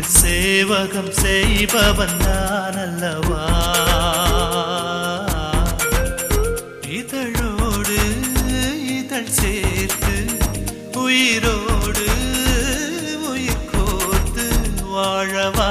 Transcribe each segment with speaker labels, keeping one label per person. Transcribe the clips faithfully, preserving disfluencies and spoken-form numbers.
Speaker 1: சேவகம் செய்பவன் நான் அல்லவா இதழோடு இதழ் சேர்த்து உயிரோடு உயிர் கோர்த்து வாழவா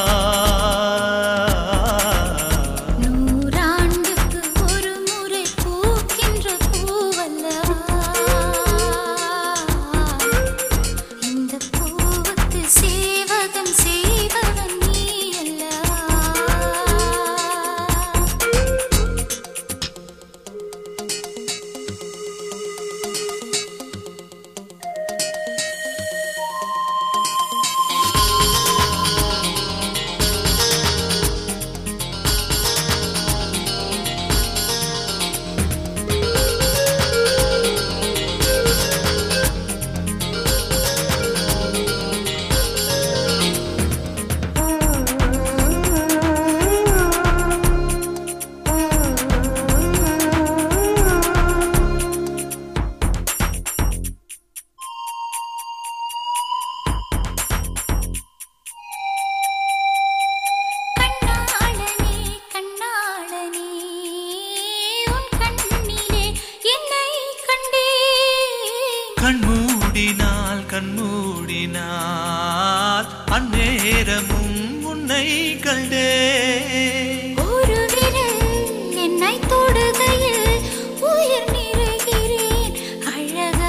Speaker 1: கண்மூடினால் கண்மூடினால் அந்நேரமும் உன்னை கண்டே
Speaker 2: ஒரு விரல் என்னை தொடுகையில் உயிர் நிறைகிறேன் அழகா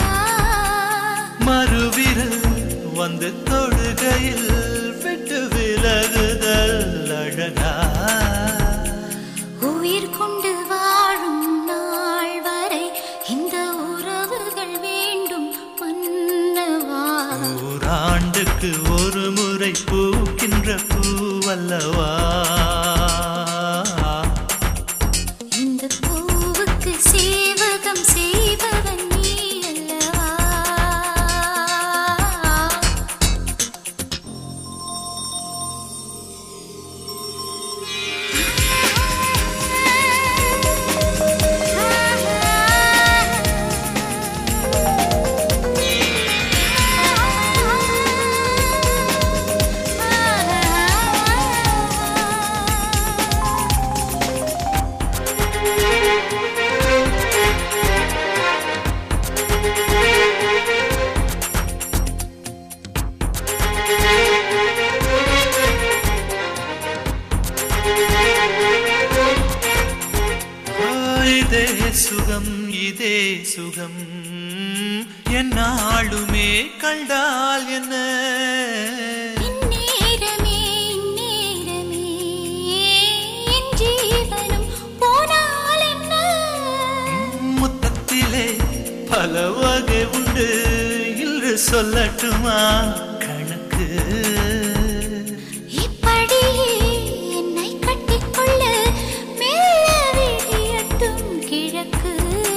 Speaker 1: மறுவிரல் வந்து தொடுகையில் விட்டு விலகுதல் அழகா
Speaker 2: உயிர் கொண்டு வாழும் நாள் வரை இந்த உறவுகள் வேண்டும் மன்னவா
Speaker 1: நூறாண்டுக்கு ஒரு முறை பூக்கின்ற பூவல்லவா
Speaker 2: இந்த பூவுக்கு சேவகம் செய்பவன் நீ அல்லவா
Speaker 1: இதே சுகம் இதே சுகம் என்னாலுமே கண்டால் என்ன
Speaker 2: இந்நேரமே இந்நேரமே என் ஜீவனும் போனால் என்ன
Speaker 1: முத்தத்திலே பல வகை உண்டு இன்று சொல்லட்டுமா கணக்கு
Speaker 2: இப்படியே என்னை கட்டிக்கொள்ள மெல்ல விழியட்டும் கிழக்கு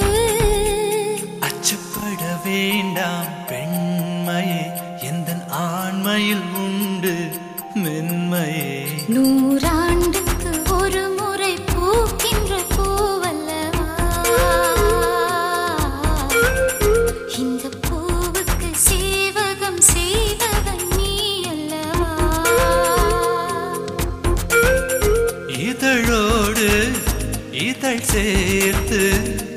Speaker 1: அச்சப்பட வேண்டாம் பெண்மையே எந்தன் ஆண்மையில் உண்டு மென்மையே
Speaker 2: நூறாண்டுக்கு ஒரு முறை பூக்கின்ற பூவல்லவா இந்த பூவுக்கு சேவகம் செய்தவன் நீ அல்லவா
Speaker 1: இதழோடு இதழ் சேர்த்து